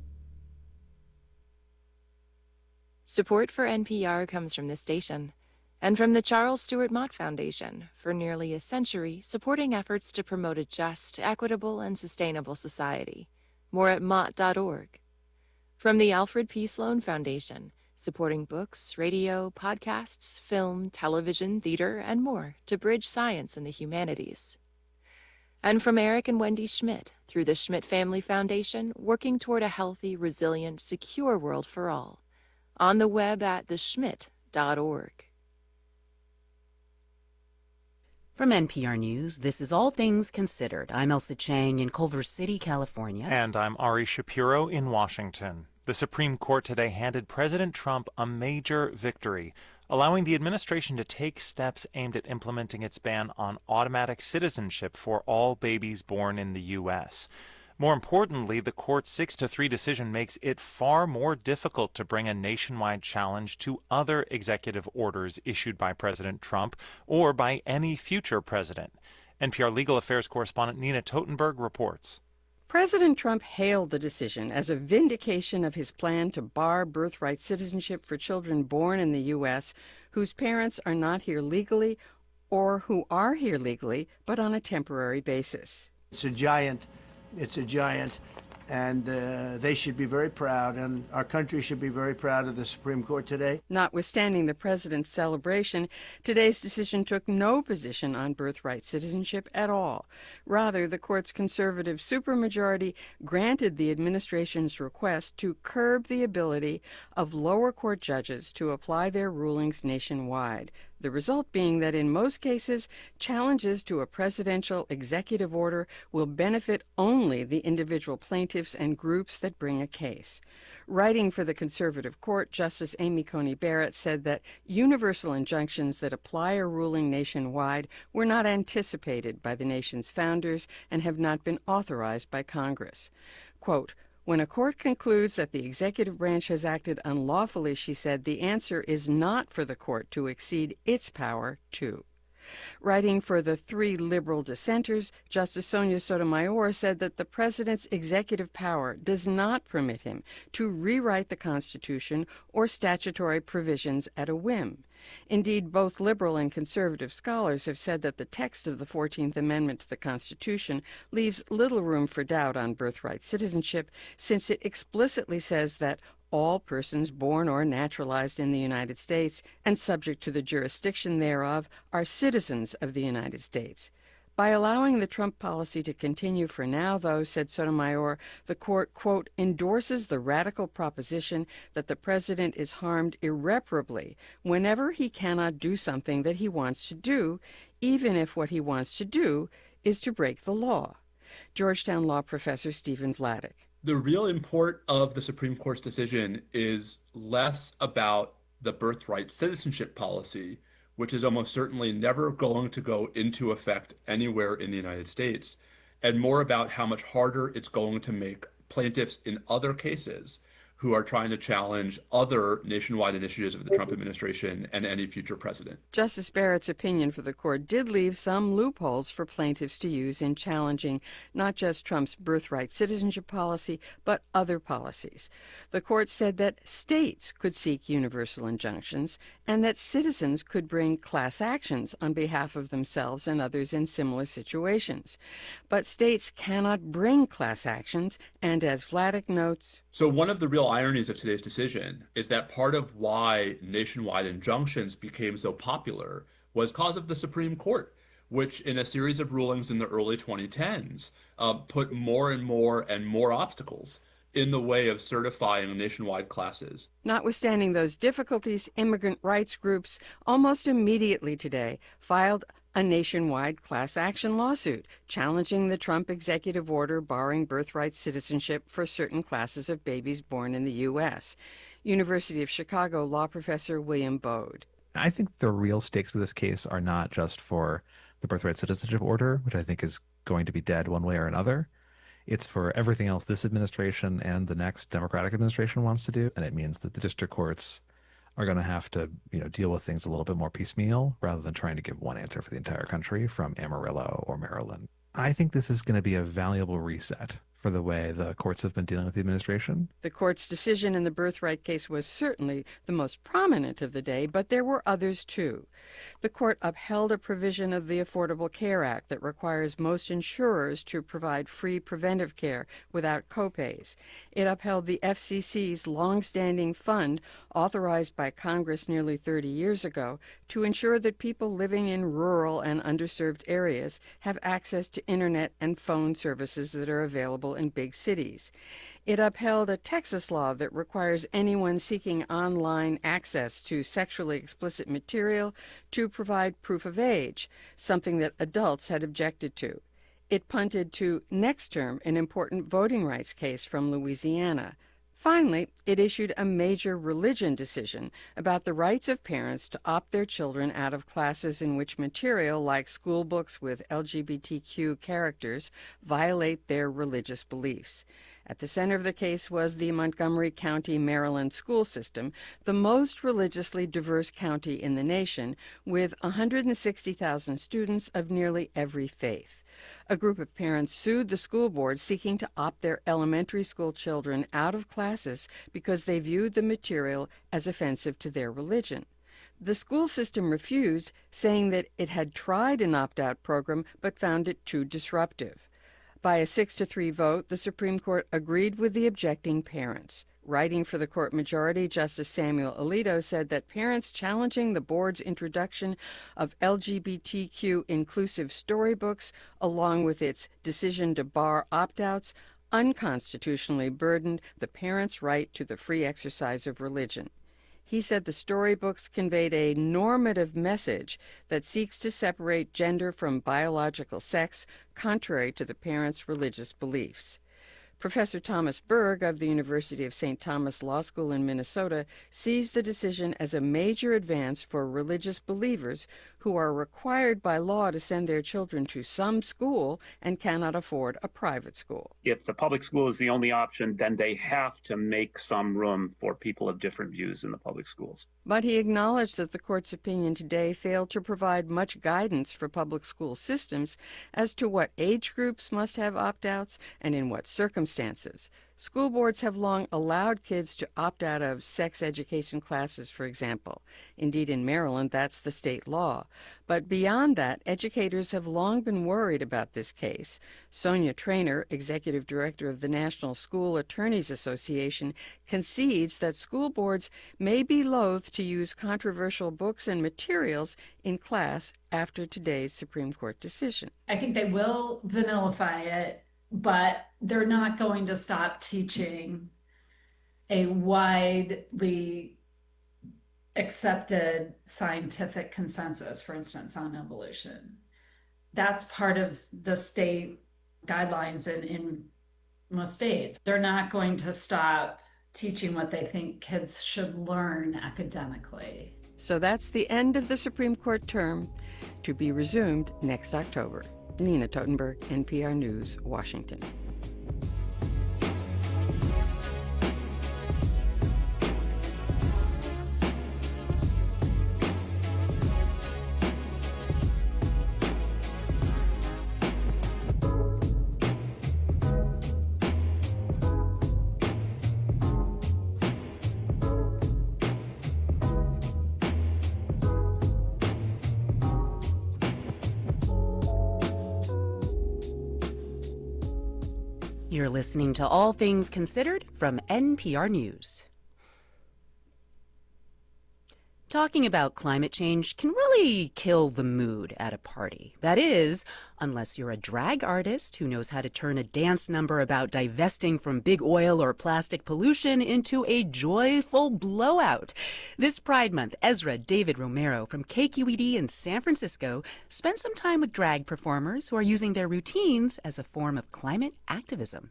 Speaker 18: Support for NPR comes from this station And from the Charles Stewart Mott Foundation, for nearly a century, supporting efforts to promote a just, equitable, and sustainable society. More at mott.org. From the Alfred P. Sloan Foundation, supporting books, radio, podcasts, film, television, theater, and more to bridge science and the humanities. And from Eric and Wendy Schmidt, through the Schmidt Family Foundation, working toward a healthy, resilient, secure world for all. On the web at theschmidt.org.
Speaker 3: From NPR News, this is All Things Considered. I'm Elsa Chang in Culver City, California.
Speaker 4: And I'm Ari Shapiro in Washington. The Supreme Court today handed President Trump a major victory, allowing the administration to take steps aimed at implementing its ban on automatic citizenship for all babies born in the U.S. More importantly, the court's 6-3 decision makes it far more difficult to bring a nationwide challenge to other executive orders issued by President Trump or by any future president. NPR legal affairs correspondent Nina Totenberg reports.
Speaker 7: President Trump hailed the decision as a vindication of his plan to bar birthright citizenship for children born in the U.S. whose parents are not here legally or who are here legally but on a temporary basis.
Speaker 2: It's a giant, and they should be very proud, and our country should be very proud of the Supreme Court today.
Speaker 7: Notwithstanding the president's celebration, today's decision took no position on birthright citizenship at all. Rather, the court's conservative supermajority granted the administration's request to curb the ability of lower court judges to apply their rulings nationwide. The result being that in most cases, challenges to a presidential executive order will benefit only the individual plaintiffs and groups that bring a case. Writing for the conservative court, Justice Amy Coney Barrett said that universal injunctions that apply a ruling nationwide were not anticipated by the nation's founders and have not been authorized by Congress. Quote, "When a court concludes that the executive branch has acted unlawfully," she said, "the answer is not for the court to exceed its power to." Writing for the three liberal dissenters, Justice Sonia Sotomayor said that the president's executive power does not permit him to rewrite the Constitution or statutory provisions at a whim. Indeed, both liberal and conservative scholars have said that the text of the 14th Amendment to the Constitution leaves little room for doubt on birthright citizenship, since it explicitly says that all persons born or naturalized in the United States and subject to the jurisdiction thereof are citizens of the United States. By allowing the Trump policy to continue for now, though, said Sotomayor, the court, quote, "endorses the radical proposition that the president is harmed irreparably whenever he cannot do something that he wants to do, even if what he wants to do is to break the law." Georgetown law professor Stephen Vladeck.
Speaker 12: The real import of the Supreme Court's decision is less about the birthright citizenship policy, which is almost certainly never going to go into effect anywhere in the United States, and more about how much harder it's going to make plaintiffs in other cases who are trying to challenge other nationwide initiatives of the Trump administration and any future president.
Speaker 7: Justice Barrett's opinion for the court did leave some loopholes for plaintiffs to use in challenging not just Trump's birthright citizenship policy, but other policies. The court said that states could seek universal injunctions and that citizens could bring class actions on behalf of themselves and others in similar situations. But states cannot bring class actions, and as Vladeck notes,
Speaker 12: so one of the real ironies of today's decision is that part of why nationwide injunctions became so popular was because of the Supreme Court, which in a series of rulings in the early 2010s put more and more obstacles in the way of certifying nationwide classes.
Speaker 7: Notwithstanding those difficulties, immigrant rights groups almost immediately today filed a nationwide class action lawsuit challenging the Trump executive order barring birthright citizenship for certain classes of babies born in the U.S. University of Chicago law professor William Bode.
Speaker 13: I think the real stakes of this case are not just for the birthright citizenship order, which I think is going to be dead one way or another. It's for everything else this administration and the next Democratic administration wants to do, and it means that the district courts are going to have to, deal with things a little bit more piecemeal rather than trying to give one answer for the entire country from Amarillo or Maryland. I think this is going to be a valuable reset for the way the courts have been dealing with the administration.
Speaker 7: The court's decision in the birthright case was certainly the most prominent of the day, but there were others too. The court upheld a provision of the Affordable Care Act that requires most insurers to provide free preventive care without copays. It upheld the FCC's longstanding fund, authorized by Congress nearly 30 years ago, to ensure that people living in rural and underserved areas have access to internet and phone services that are available in big cities. It upheld a Texas law that requires anyone seeking online access to sexually explicit material to provide proof of age, something that adults had objected to. It punted to next term an important voting rights case from Louisiana. Finally, it issued a major religion decision about the rights of parents to opt their children out of classes in which material like school books with LGBTQ characters violate their religious beliefs. At the center of the case was the Montgomery County, Maryland school system, the most religiously diverse county in the nation, with 160,000 students of nearly every faith. A group of parents sued the school board seeking to opt their elementary school children out of classes because they viewed the material as offensive to their religion. The school system refused, saying that it had tried an opt-out program but found it too disruptive. By a 6-3 vote, the Supreme Court agreed with the objecting parents. Writing for the court majority, Justice Samuel Alito said that parents challenging the board's introduction of LGBTQ inclusive storybooks, along with its decision to bar opt-outs, unconstitutionally burdened the parents' right to the free exercise of religion. He said the storybooks conveyed a normative message that seeks to separate gender from biological sex, contrary to the parents' religious beliefs. Professor Thomas Berg of the University of St. Thomas Law School in Minnesota sees the decision as a major advance for religious believers who are required by law to send their children to some school and cannot afford a private school.
Speaker 14: If the public school is the only option, then they have to make some room for people of different views in the public schools.
Speaker 7: But he acknowledged that the court's opinion today failed to provide much guidance for public school systems as to what age groups must have opt-outs and in what circumstances. School boards have long allowed kids to opt out of sex education classes, for example. Indeed, in Maryland, that's the state law. But beyond that, educators have long been worried about this case. Sonia Trainer, executive director of the National School Attorneys Association, concedes that school boards may be loath to use controversial books and materials in class after today's Supreme Court decision.
Speaker 15: I think they will vanillify it, but they're not going to stop teaching a widely accepted scientific consensus, for instance, on evolution. That's part of the state guidelines in most states. They're not going to stop teaching what they think kids should learn academically.
Speaker 7: So that's the end of the Supreme Court term, to be resumed next October. Nina Totenberg, NPR News, Washington.
Speaker 3: You're listening to All Things Considered from NPR News. Talking about climate change can really kill the mood at a party. That is, unless you're a drag artist who knows how to turn a dance number about divesting from big oil or plastic pollution into a joyful blowout. This Pride Month, Ezra David Romero from KQED in San Francisco spent some time with drag performers who are using their routines as a form of climate activism.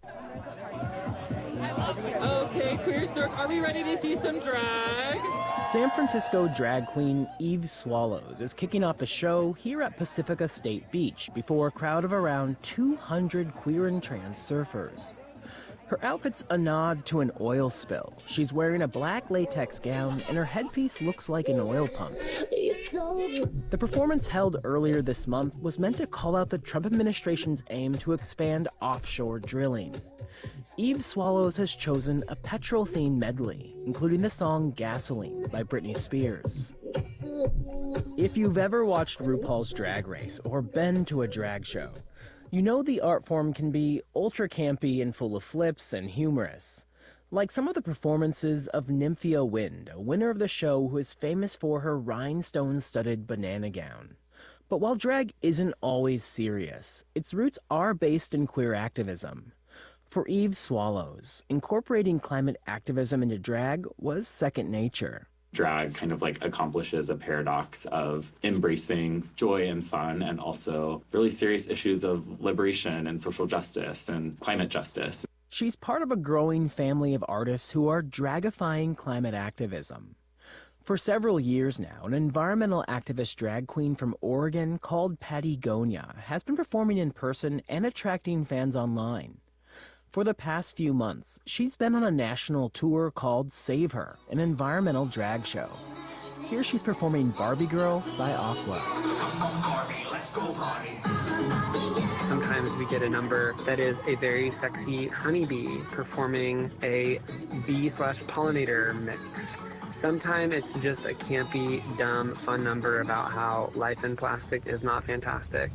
Speaker 16: Okay, Queer Cirque, are we ready to see some drag?
Speaker 17: San Francisco drag queen Eve Swallows is kicking off the show here at Pacifica State Beach before a crowd of around 200 queer and trans surfers. Her outfit's a nod to an oil spill. She's wearing a black latex gown and her headpiece looks like an oil pump.
Speaker 19: These
Speaker 17: The performance held earlier this month was meant to call out the Trump administration's aim to expand offshore drilling. Eve Swallows has chosen a petrol-themed medley, including the song Gasoline by Britney Spears. If you've ever watched RuPaul's Drag Race or been to a drag show, you know the art form can be ultra campy and full of flips and humorous. Like some of the performances of Nymphia Wind, a winner of the show who is famous for her rhinestone-studded banana gown. But while drag isn't always serious, its roots are based in queer activism. For Eve Swallows, incorporating climate activism into drag was second nature.
Speaker 1: Drag kind of like accomplishes a paradox of embracing joy and fun and also really serious issues of liberation and social justice and climate justice.
Speaker 17: She's part of a growing family of artists who are dragifying climate activism. For several years now, an environmental activist drag queen from Oregon called Patty Gonia has been performing in person and attracting fans online. For the past few months, she's been on a national tour called Save Her, an environmental drag show. Here she's performing Barbie Girl by Aqua.
Speaker 6: Come on, Barbie, let's go party. Sometimes we get a number that is a very sexy honeybee performing a bee/pollinator mix. Sometimes it's just a campy, dumb, fun number about how life in plastic is not fantastic.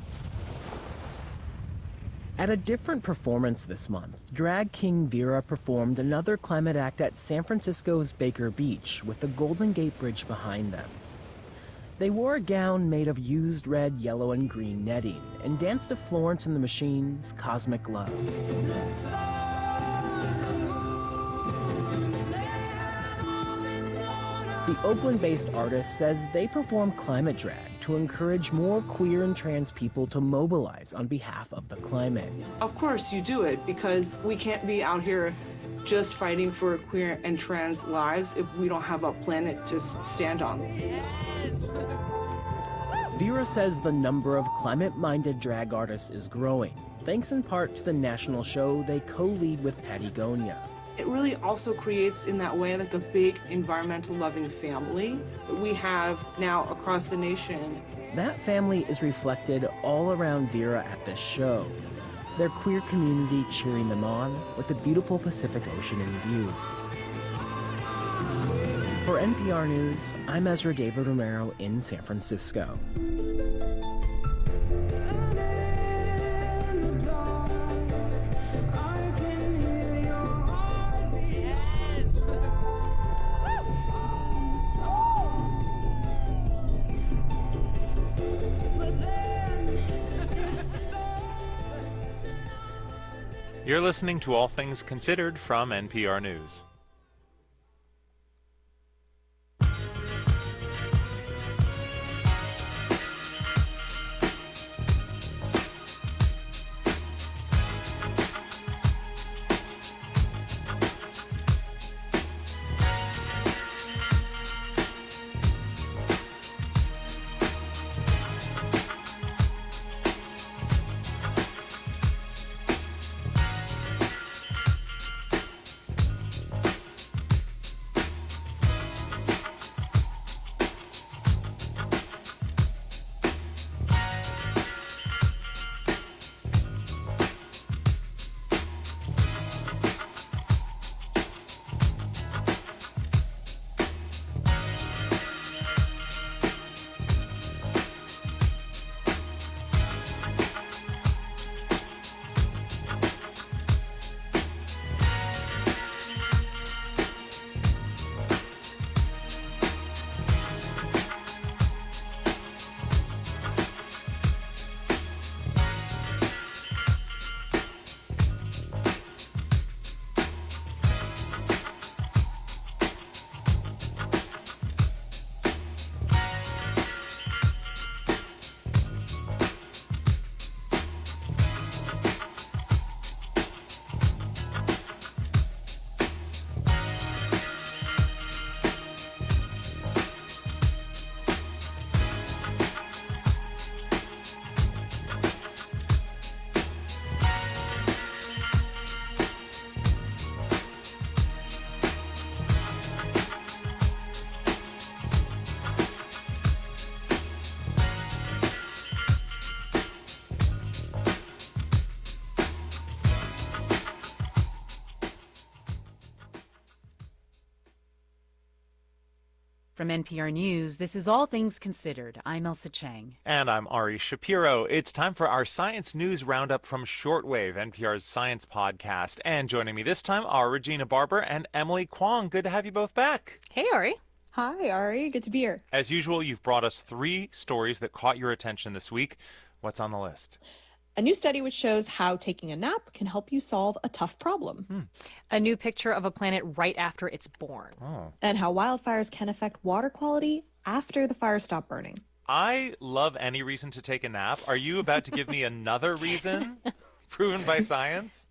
Speaker 17: At a different performance this month, drag king Vera performed another climate act at San Francisco's Baker Beach with the Golden Gate Bridge behind them. They wore a gown made of used red, yellow, and green netting and danced to Florence and the Machine's Cosmic Love. The Oakland-based artist says they perform climate drag to encourage more queer and trans people to mobilize on behalf of the climate.
Speaker 19: Of course you do it, because we can't be out here just fighting for queer and trans lives if we don't have a planet to stand on.
Speaker 17: Vera says the number of climate-minded drag artists is growing, thanks in part to the national show they co-lead with Patty Gonia.
Speaker 19: It really also creates in that way like a big environmental loving family that we have now across the nation.
Speaker 17: That family is reflected all around Vera at this show. Their queer community cheering them on with the beautiful Pacific Ocean in view. For NPR News, I'm Ezra David Romero in San Francisco.
Speaker 4: You're listening to All Things Considered from NPR News.
Speaker 3: From NPR News, this is All Things Considered. I'm Elsa Chang.
Speaker 4: And I'm Ari Shapiro. It's time for our Science News Roundup from Shortwave, NPR's science podcast. And joining me this time are Regina Barber and Emily Kwong. Good to have you both back.
Speaker 5: Hey, Ari. Hi, Ari. Good to be here.
Speaker 4: As usual, you've brought us 3 stories that caught your attention this week. What's on the list?
Speaker 5: A new study which shows how taking a nap can help you solve a tough problem.
Speaker 20: A new picture of a planet right after it's born.
Speaker 4: Oh.
Speaker 5: And how wildfires can affect water quality after the fires stop burning.
Speaker 4: I love any reason to take a nap. Are you about to give me another reason proven by science?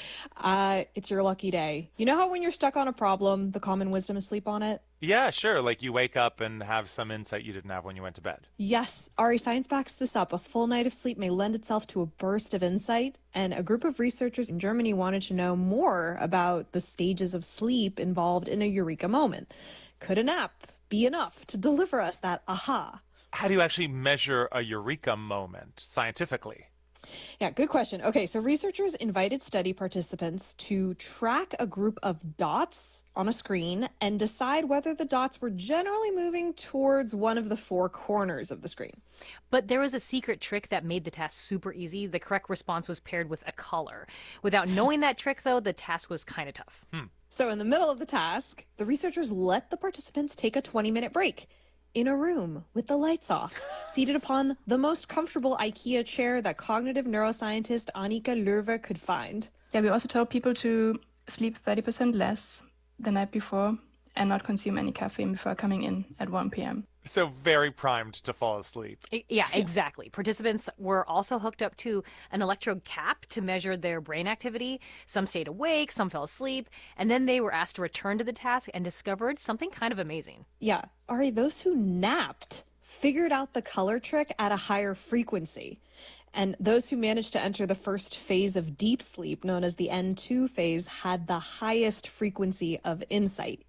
Speaker 5: It's your lucky day. You know how when you're stuck on a problem, the common wisdom is sleep on it?
Speaker 4: Yeah, sure. Like you wake up and have some insight you didn't have when you went to bed.
Speaker 5: Yes, Ari, science backs this up. A full night of sleep may lend itself to a burst of insight, and a group of researchers in Germany wanted to know more about the stages of sleep involved in a eureka moment. Could a nap be enough to deliver us that aha?
Speaker 4: How do you actually measure a eureka moment scientifically?
Speaker 5: Yeah, good question. Okay, so researchers invited study participants to track a group of dots on a screen and decide whether the dots were generally moving towards one of the 4 corners of the screen.
Speaker 20: But there was a secret trick that made the task super easy. The correct response was paired with a color. Without knowing that trick, though, the task was kind of tough.
Speaker 5: So in the middle of the task, the researchers let the participants take a 20-minute break in a room with the lights off, seated upon the most comfortable IKEA chair that cognitive neuroscientist Annika Löwe could find.
Speaker 21: Yeah, we also told people to sleep 30% less the night before and not consume any caffeine before coming in at 1 p.m.
Speaker 4: So very primed to fall asleep.
Speaker 20: Yeah, exactly. Participants were also hooked up to an electrode cap to measure their brain activity. Some stayed awake, some fell asleep, and then they were asked to return to the task and discovered something kind of amazing.
Speaker 5: Yeah, Ari, those who napped figured out the color trick at a higher frequency. And those who managed to enter the first phase of deep sleep, known as the N2 phase, had the highest frequency of insight.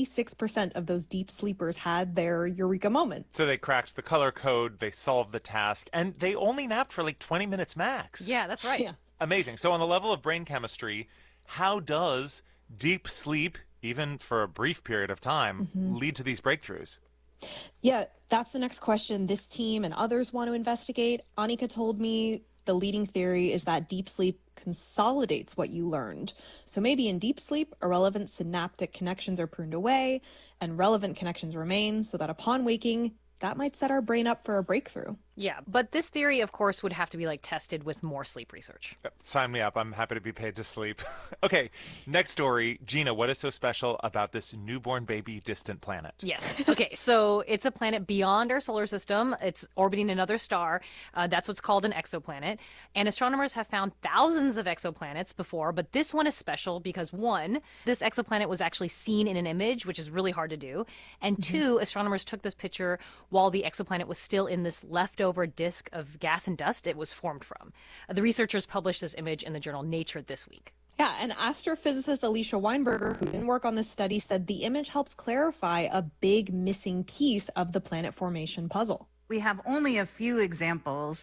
Speaker 5: 86% of those deep sleepers had their eureka moment.
Speaker 4: So they cracked the color code, they solved the task, and they only napped for like 20 minutes max.
Speaker 20: Yeah, that's right.
Speaker 5: Yeah.
Speaker 4: Amazing. So on the level of brain chemistry, how does deep sleep, even for a brief period of time, lead to these breakthroughs?
Speaker 5: Yeah, that's the next question this team and others want to investigate. Annika told me the leading theory is that deep sleep consolidates what you learned. So maybe in deep sleep, irrelevant synaptic connections are pruned away and relevant connections remain so that upon waking, that might set our brain up for a breakthrough.
Speaker 20: Yeah, but this theory, of course, would have to be tested with more sleep research.
Speaker 4: Sign me up. I'm happy to be paid to sleep. Okay, next story. Gina, what is so special about this newborn baby distant planet?
Speaker 20: Yes. Okay, so it's a planet beyond our solar system. It's orbiting another star. That's what's called an exoplanet. And astronomers have found thousands of exoplanets before, but this one is special because, 1, this exoplanet was actually seen in an image, which is really hard to do. And 2, astronomers took this picture while the exoplanet was still in this leftover disk of gas and dust it was formed from. The researchers published this image in the journal Nature this week.
Speaker 5: Yeah, and astrophysicist Alicia Weinberger, who didn't work on this study, said the image helps clarify a big missing piece of the planet formation puzzle.
Speaker 22: We have only a few examples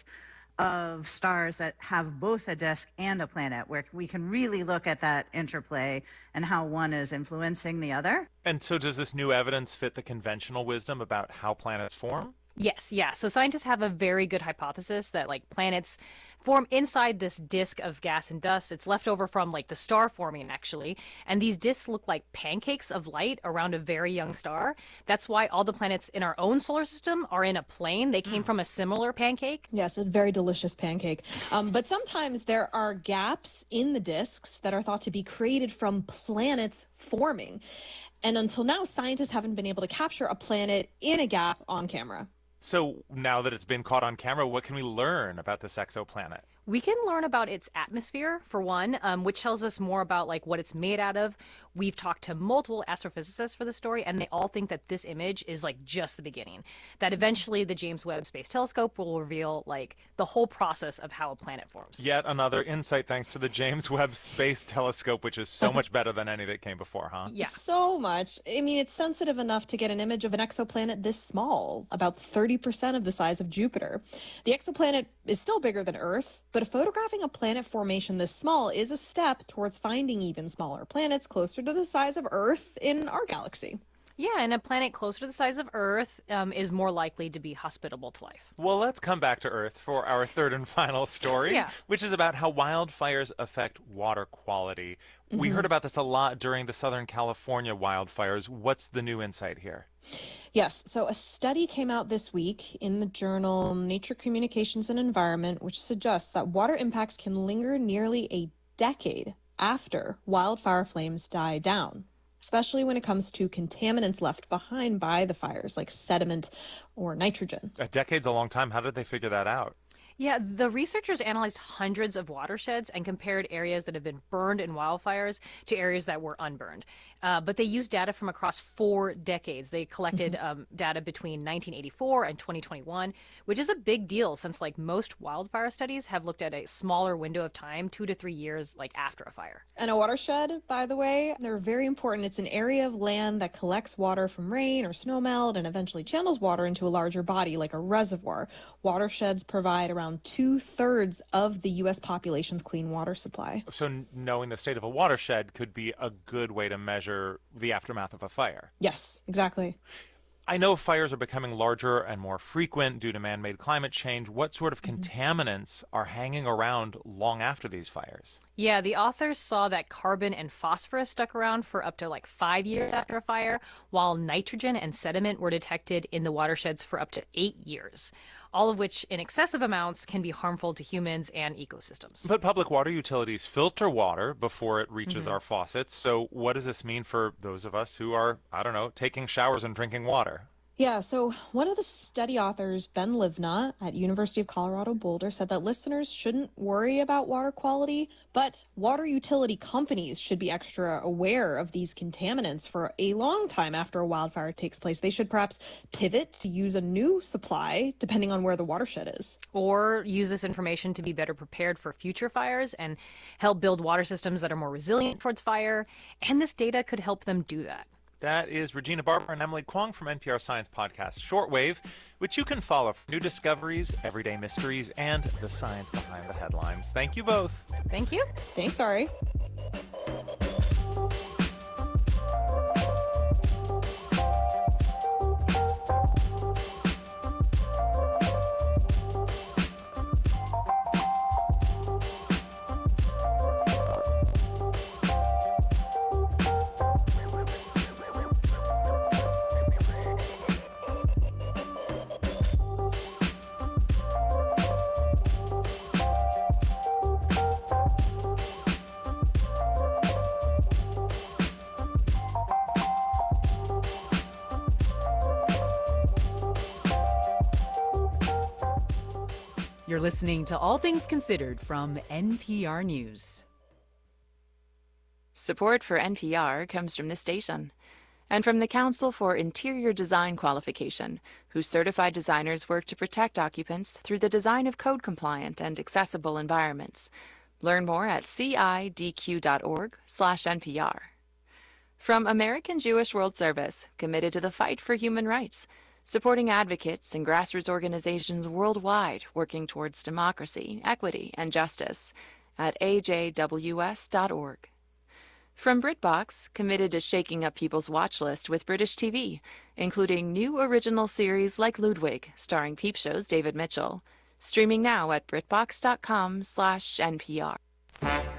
Speaker 22: of stars that have both a disk and a planet where we can really look at that interplay and how one is influencing the other.
Speaker 4: And so does this new evidence fit the conventional wisdom about how planets form?
Speaker 20: Yes, yeah. So scientists have a very good hypothesis that planets form inside this disk of gas and dust. It's left over from the star forming actually. And these disks look like pancakes of light around a very young star. That's why all the planets in our own solar system are in a plane. They came from a similar pancake.
Speaker 5: Yes, a very delicious pancake. But sometimes there are gaps in the disks that are thought to be created from planets forming. And until now, scientists haven't been able to capture a planet in a gap on camera.
Speaker 4: So now that it's been caught on camera, what can we learn about this exoplanet?
Speaker 20: We can learn about its atmosphere, for one, which tells us more about what it's made out of. We've talked to multiple astrophysicists for the story, and they all think that this image is just the beginning. That eventually the James Webb Space Telescope will reveal the whole process of how a planet forms.
Speaker 4: Yet another insight thanks to the James Webb Space Telescope, which is so much better than any that came before, huh?
Speaker 5: Yeah. So much. I mean, it's sensitive enough to get an image of an exoplanet this small, about 30% of the size of Jupiter. The exoplanet is still bigger than Earth, but photographing a planet formation this small is a step towards finding even smaller planets closer to the size of Earth in our galaxy.
Speaker 20: Yeah, and a planet closer to the size of Earth is more likely to be hospitable to life.
Speaker 4: Well, let's come back to Earth for our third and final story,
Speaker 20: Yeah.
Speaker 4: which is about how wildfires affect water quality. We heard about this a lot during the Southern California wildfires. What's the new insight here?
Speaker 5: Yes, so a study came out this week in the journal Nature Communications and Environment, which suggests that water impacts can linger nearly a decade after wildfire flames die down, especially when it comes to contaminants left behind by the fires, like sediment or nitrogen.
Speaker 4: A decade's a long time. How did they figure that out?
Speaker 20: Yeah, the researchers analyzed hundreds of watersheds and compared areas that have been burned in wildfires to areas that were unburned. But they used data from across 4 decades. They collected data between 1984 and 2021, which is a big deal since like most wildfire studies have looked at a smaller window of time, 2 to 3 years like after a fire.
Speaker 5: And a watershed, by the way, they're very important. It's an area of land that collects water from rain or snowmelt and eventually channels water into a larger body like a reservoir. Watersheds provide around 2/3 of the U.S. population's clean water supply.
Speaker 4: So knowing the state of a watershed could be a good way to measure the aftermath of a fire.
Speaker 5: Yes, exactly.
Speaker 4: I know fires are becoming larger and more frequent due to man-made climate change. What sort of contaminants are hanging around long after these fires?
Speaker 20: Yeah, the authors saw that carbon and phosphorus stuck around for up to like 5 years after a fire, while nitrogen and sediment were detected in the watersheds for up to 8 years, all of which in excessive amounts can be harmful to humans and ecosystems.
Speaker 4: But public water utilities filter water before it reaches our faucets. So what does this mean for those of us who are, I don't know, taking showers and drinking water?
Speaker 5: Yeah, so one of the study authors, Ben Livna at University of Colorado Boulder, said that listeners shouldn't worry about water quality, but water utility companies should be extra aware of these contaminants for a long time after a wildfire takes place. They should perhaps pivot to use a new supply depending on where the watershed is.
Speaker 20: Or use this information to be better prepared for future fires and help build water systems that are more resilient towards fire. And this data could help them do that.
Speaker 4: That is Regina Barber and Emily Kwong from NPR Science Podcast Shortwave, which you can follow for new discoveries, everyday mysteries, and the science behind the headlines. Thank you both.
Speaker 20: Thank you.
Speaker 5: Thanks, Ari.
Speaker 3: You're listening to All Things Considered from NPR News.
Speaker 18: Support for NPR comes from this station and from the Council for Interior Design Qualification, whose certified designers work to protect occupants through the design of code-compliant and accessible environments. Learn more at cidq.org/NPR. From American Jewish World Service, committed to the fight for human rights, supporting advocates and grassroots organizations worldwide working towards democracy, equity, and justice at ajws.org. From BritBox, committed to shaking up people's watch list with British TV, including new original series like Ludwig, starring Peep Show's David Mitchell. Streaming now at BritBox.com/NPR.